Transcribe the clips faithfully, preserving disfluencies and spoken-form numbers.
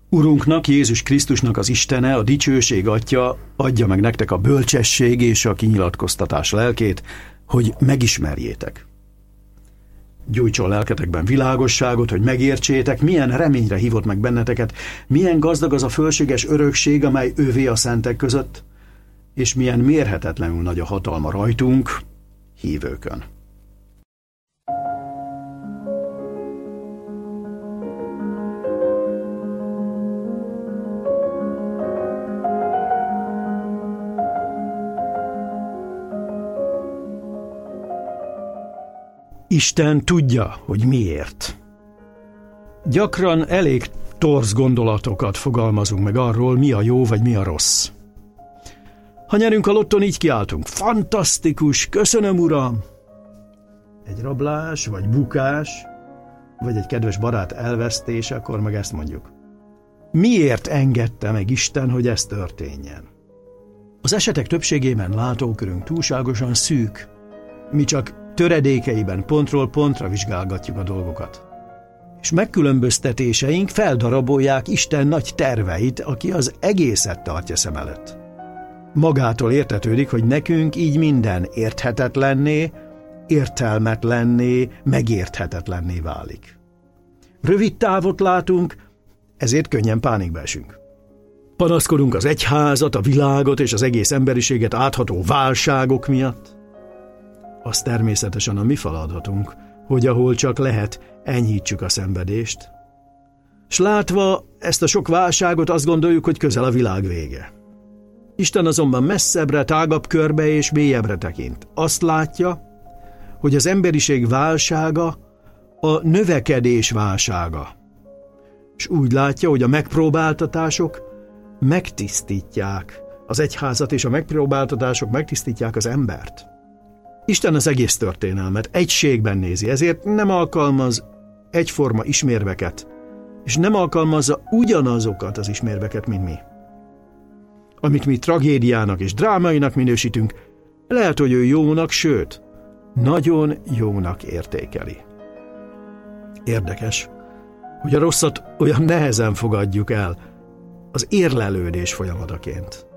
Urunknak, Jézus Krisztusnak az Istene, a dicsőség Atya adja meg nektek a bölcsesség és a kinyilatkoztatás lelkét, hogy megismerjétek. Gyújtson lelketekben világosságot, hogy megértsétek, milyen reményre hívott meg benneteket, milyen gazdag az a fölséges örökség, amely ővé a szentek között, és milyen mérhetetlenül nagy a hatalma rajtunk, hívőkön. Isten tudja, hogy miért. Gyakran elég torz gondolatokat fogalmazunk meg arról, mi a jó vagy mi a rossz. Ha nyerünk a lotton, így kiáltunk: fantasztikus, köszönöm, Uram! Egy rablás, vagy bukás, vagy egy kedves barát elvesztése, akkor meg ezt mondjuk: miért engedte meg Isten, hogy ez történjen? Az esetek többségében látókörünk túlságosan szűk. Mi csak töredékeiben pontról pontra vizsgálgatjuk a dolgokat. És megkülönböztetéseink feldarabolják Isten nagy terveit, aki az egészet tartja szem előtt. Magától értetődik, hogy nekünk így minden érthetetlenné, értelmetlenné, megérthetetlenné válik. Rövid távot látunk, ezért könnyen pánikba esünk. Panaszkodunk az egyházat, a világot és az egész emberiséget átható válságok miatt. Az természetesen a mi feladatunk, hogy ahol csak lehet, enyhítsük a szenvedést. S látva ezt a sok válságot, azt gondoljuk, hogy közel a világ vége. Isten azonban messzebbre, tágabb körbe és mélyebbre tekint. Azt látja, hogy az emberiség válsága a növekedés válsága. És úgy látja, hogy a megpróbáltatások megtisztítják az egyházat, és a megpróbáltatások megtisztítják az embert. Isten az egész történelmet egységben nézi, ezért nem alkalmaz egyforma ismérveket, és nem alkalmazza ugyanazokat az ismérveket, mint mi. Amit mi tragédiának és drámainak minősítünk, lehet, hogy ő jónak, sőt, nagyon jónak értékeli. Érdekes, hogy a rosszat olyan nehezen fogadjuk el, az érlelődés folyamataként.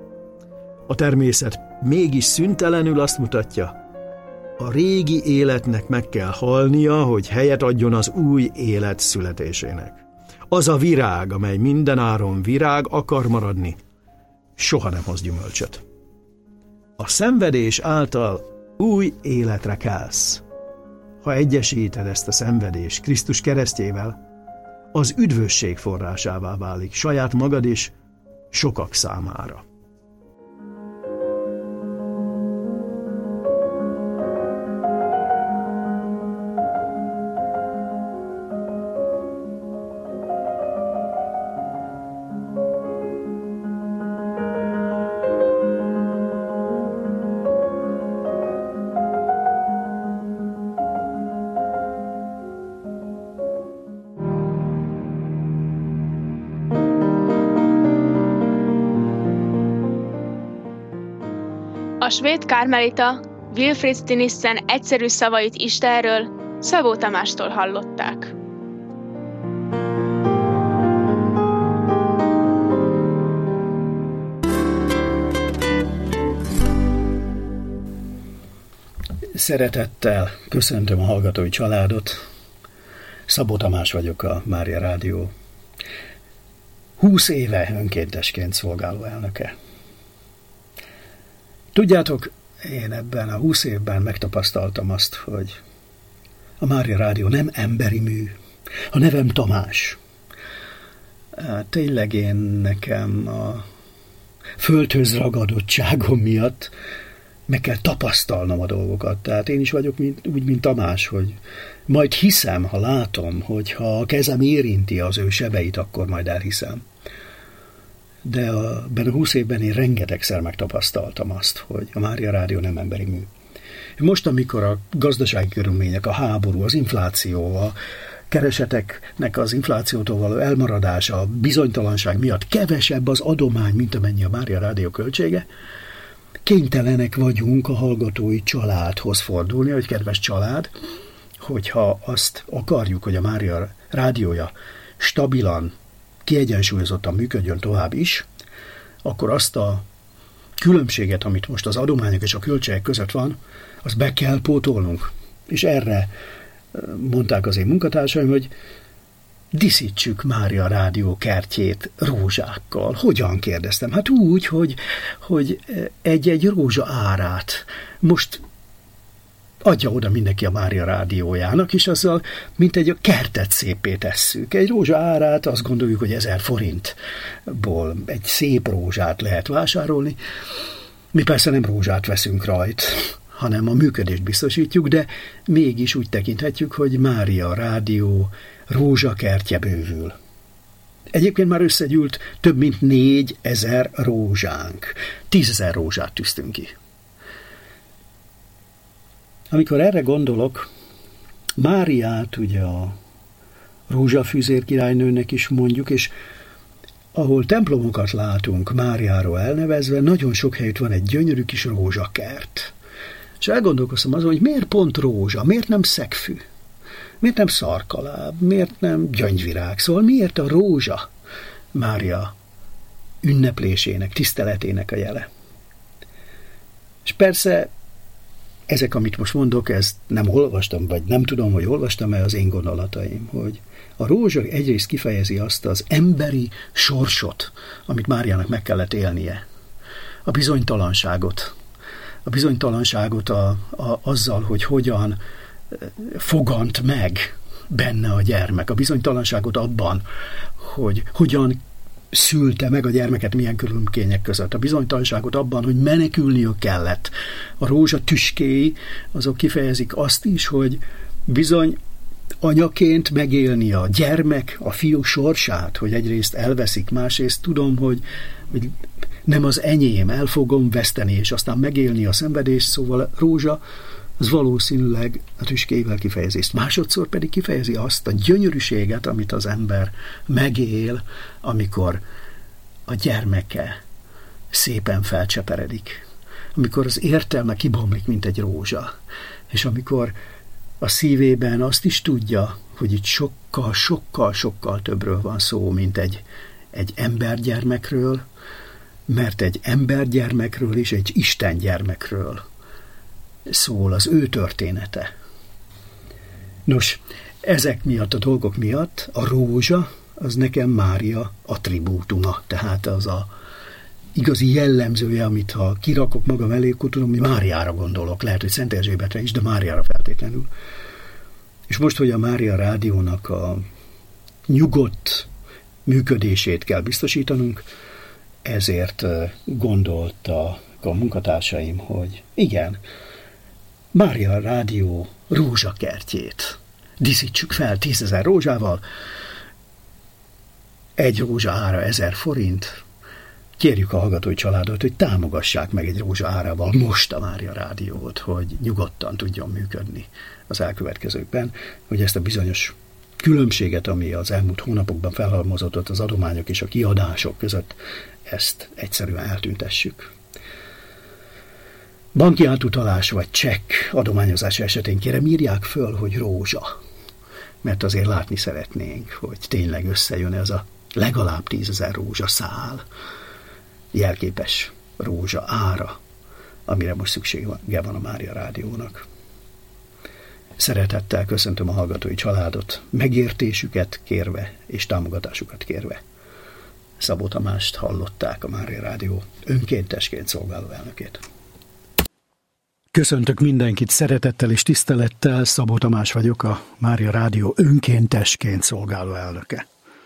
A természet mégis szüntelenül azt mutatja, a régi életnek meg kell halnia, hogy helyet adjon az új élet születésének. Az a virág, amely mindenáron virág akar maradni, soha nem hoz gyümölcsöt. A szenvedés által új életre kelsz. Ha egyesíted ezt a szenvedést Krisztus keresztjével, az üdvösség forrásává válik saját magad és sokak számára. A svéd kármelita Wilfrid Stinissen egyszerű szavait Istenről Szabó Tamástól hallották. Szeretettel köszöntöm a hallgatói családot. Szabó Tamás vagyok, a Mária Rádió húsz éve önkéntesként szolgáló elnöke. Tudjátok, én ebben a húsz évben megtapasztaltam azt, hogy a Mária Rádió nem emberi mű. A nevem Tamás. Tényleg én nekem a földhöz ragadottságom miatt meg kell tapasztalnom a dolgokat. Tehát én is vagyok mint, úgy, mint Tamás, hogy majd hiszem, ha látom, hogy ha a kezem érinti az ő sebeit, akkor majd elhiszem. De a, benne a húsz évben én rengetegszer megtapasztaltam azt, hogy a Mária Rádió nem emberi mű. Most, amikor a gazdasági körülmények, a háború, az infláció, a kereseteknek az inflációtól való elmaradása, a bizonytalanság miatt kevesebb az adomány, mint amennyi a Mária Rádió költsége, kénytelenek vagyunk a hallgatói családhoz fordulni, hogy kedves család, hogyha azt akarjuk, hogy a Mária Rádiója stabilan kiegyensúlyozottan működjön tovább is, akkor azt a különbséget, amit most az adományok és a költségek között van, azt be kell pótolnunk. És erre mondták az én munkatársaim, hogy díszítsük Mária Rádió kertjét rózsákkal. Hogyan, kérdeztem? Hát úgy, hogy, hogy egy-egy rózsa árát most adja oda mindenki a Mária Rádiójának, és azzal mint egy kertet szépé tesszük. Egy rózsa árát azt gondoljuk, hogy ezer forintból egy szép rózsát lehet vásárolni. Mi persze nem rózsát veszünk rajt, hanem a működést biztosítjuk, de mégis úgy tekinthetjük, hogy Mária Rádió rózsakertje bővül. Egyébként már összegyűlt több mint négyezer rózsánk. Tízezer rózsát tűztünk ki. Amikor erre gondolok, Máriát ugye a rózsafűzér királynőnek is mondjuk, és ahol templomokat látunk Máriáról elnevezve, nagyon sok helyütt van egy gyönyörű kis rózsakert. És elgondolkoztam azon, hogy miért pont rózsa, miért nem szegfű, miért nem szarkaláb, miért nem gyöngyvirág, szóval miért a rózsa Mária ünneplésének, tiszteletének a jele. És persze ezek, amit most mondok, ezt nem olvastam, vagy nem tudom, hogy olvastam-e, az én gondolataim, hogy a rózsa egyrészt kifejezi azt az emberi sorsot, amit Máriának meg kellett élnie. A bizonytalanságot. A bizonytalanságot a, a, azzal, hogy hogyan fogant meg benne a gyermek. A bizonytalanságot abban, hogy hogyan szülte meg a gyermeket milyen körülmények között. A bizonytalanságot abban, hogy menekülniük kellett. A rózsa tüskéi, azok kifejezik azt is, hogy bizony anyaként megélni a gyermek, a fiú sorsát, hogy egyrészt elveszik, másrészt tudom, hogy, hogy nem az enyém, el fogom veszteni, és aztán megélni a szenvedést, szóval rózsa az valószínűleg a tüskéivel kifejezi ezt. Másodszor pedig kifejezi azt a gyönyörűséget, amit az ember megél, amikor a gyermeke szépen felcseperedik. Amikor az értelme kibomlik, mint egy rózsa. És amikor a szívében azt is tudja, hogy itt sokkal, sokkal, sokkal többről van szó, mint egy, egy embergyermekről, mert egy embergyermekről és egy istengyermekről szól az ő története. Nos, ezek miatt, a dolgok miatt a rózsa az nekem Mária attribútuma, tehát az a igazi jellemzője, amit ha kirakok magam elé, akkor tudom, hogy Máriára gondolok, lehet, hogy Szent Erzsébetre is, de Máriára feltétlenül. És most, hogy a Mária Rádiónak a nyugodt működését kell biztosítanunk, ezért gondolta a munkatársaim, hogy igen, Mária Rádió rózsakertjét díszítsük fel tízezer rózsával, egy rózsa ára ezer forint. Kérjük a hallgatói családot, hogy támogassák meg egy rózsa árával most a Mária Rádiót, hogy nyugodtan tudjon működni az elkövetkezőkben, hogy ezt a bizonyos különbséget, ami az elmúlt hónapokban felhalmozódott az adományok és a kiadások között, ezt egyszerűen eltüntessük. Banki átutalás vagy csekk adományozás esetén kérem írják föl, hogy rózsa, mert azért látni szeretnénk, hogy tényleg összejön ez a legalább tízezer rózsa szál, jelképes rózsa ára, amire most szüksége van a Mária Rádiónak. Szeretettel köszöntöm a hallgatói családot, megértésüket kérve és támogatásukat kérve. Szabó Tamást hallották, a Mária Rádió önkéntesként szolgáló elnökét. Köszöntök mindenkit szeretettel és tisztelettel, Szabó Tamás vagyok, a Mária Rádió önkéntesként szolgáló elnöke.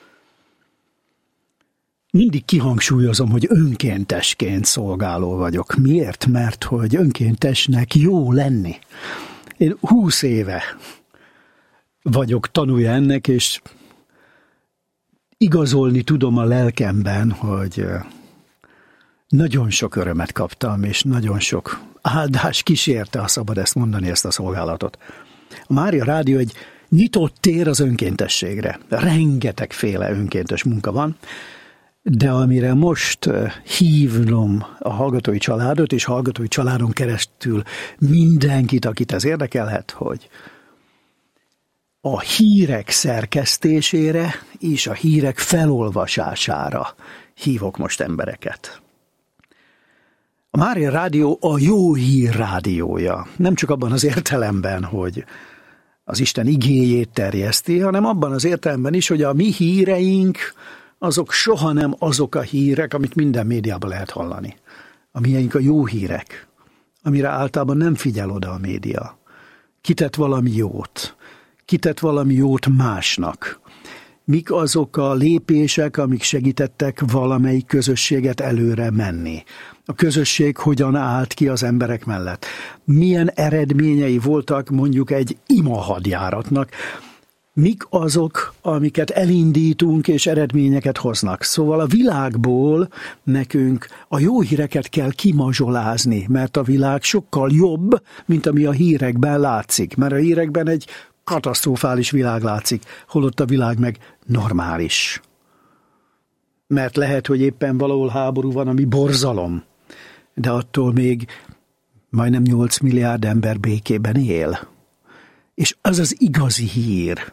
Mindig kihangsúlyozom, hogy önkéntesként szolgáló vagyok. Miért? Mert hogy önkéntesnek jó lenni. Én húsz éve vagyok tanulja ennek, és igazolni tudom a lelkemben, hogy nagyon sok örömet kaptam, és nagyon sok áldás kísérte, ha szabad ezt mondani, ezt a szolgálatot. A Mária Rádió egy nyitott tér az önkéntességre. Rengetegféle önkéntes munka van, de amire most hívnom a hallgatói családot, és hallgatói családon keresztül mindenkit, akit ez érdekelhet, hogy a hírek szerkesztésére és a hírek felolvasására hívok most embereket. A Mária Rádió a jó hír rádiója. Nem csak abban az értelemben, hogy az Isten igéjét terjeszti, hanem abban az értelemben is, hogy a mi híreink azok soha nem azok a hírek, amit minden médiában lehet hallani. A miénk a jó hírek, amire általában nem figyel oda a média. Kitett valami jót, kitett valami jót másnak. Mik azok a lépések, amik segítettek valamelyik közösséget előre menni? A közösség hogyan állt ki az emberek mellett? Milyen eredményei voltak mondjuk egy imahadjáratnak? Mik azok, amiket elindítunk és eredményeket hoznak? Szóval a világból nekünk a jó híreket kell kimazsolázni, mert a világ sokkal jobb, mint ami a hírekben látszik. Mert a hírekben egy katasztrofális világ látszik, holott a világ meg normális. Mert lehet, hogy éppen valahol háború van, ami borzalom, de attól még majdnem nyolc milliárd ember békében él. És az az igazi hír.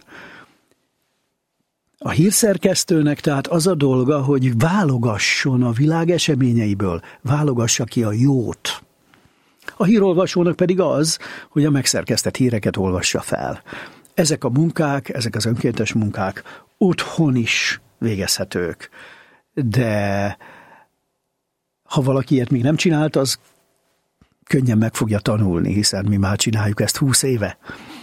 A hírszerkesztőnek tehát az a dolga, hogy válogasson a világ eseményeiből, válogassa ki a jót. A hírolvasónak pedig az, hogy a megszerkesztett híreket olvassa fel. Ezek a munkák, ezek az önkéntes munkák otthon is végezhetők. De ha valaki ilyet még nem csinált, az könnyen meg fogja tanulni, hiszen mi már csináljuk ezt húsz éve.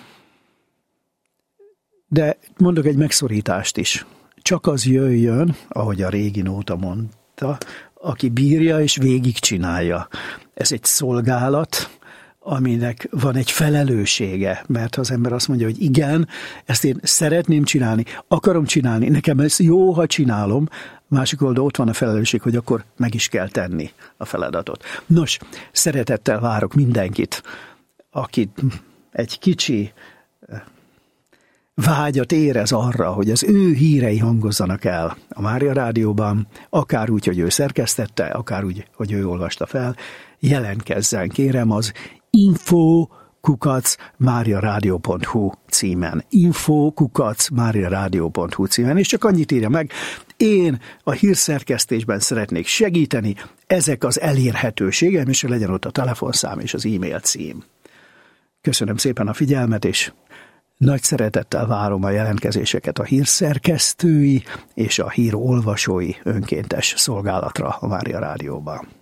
De mondok egy megszorítást is. Csak az jöjjön, ahogy a régi nóta mondta, aki bírja és végigcsinálja. Ez egy szolgálat, aminek van egy felelőssége, mert ha az ember azt mondja, hogy igen, ezt én szeretném csinálni, akarom csinálni, nekem ez jó, ha csinálom, másik oldal ott van a felelősség, hogy akkor meg is kell tenni a feladatot. Nos, szeretettel várok mindenkit, aki egy kicsi vágyat érez arra, hogy az ő hírei hangozzanak el a Mária Rádióban, akár úgy, hogy ő szerkesztette, akár úgy, hogy ő olvasta fel, jelentkezzen, kérem, az info kukac máriaradio pont hu címen. info kukac máriaradio pont hu címen, és csak annyit írja meg, én a hírszerkesztésben szeretnék segíteni, ezek az elérhetőségem, és legyen ott a telefonszám és az e-mail cím. Köszönöm szépen a figyelmet, és nagy szeretettel várom a jelentkezéseket a hírszerkesztői és a hírolvasói önkéntes szolgálatra a Mária Rádióban.